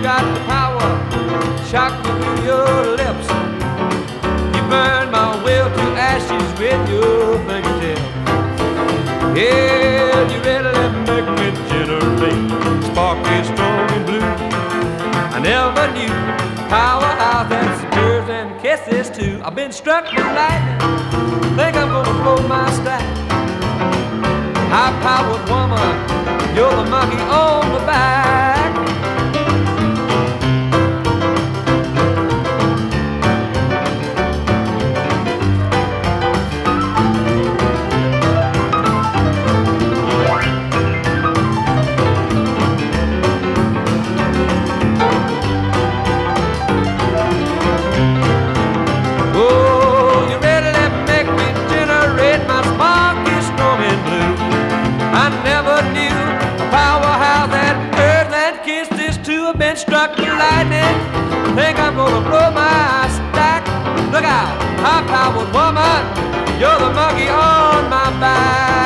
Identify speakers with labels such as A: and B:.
A: got the power, shock me with your lips. You burn my will to ashes with your fingertips. Yeah, you really make me generate, sparky, strong and blue. I never knew powerhouse that stirs and kisses too. I've been struck with lightning, think I'm gonna blow my stack. High-powered woman, you're the monkey on the back. Been struck with lightning, think I'm gonna blow my stack. Look out, high-powered woman, you're the monkey on my back.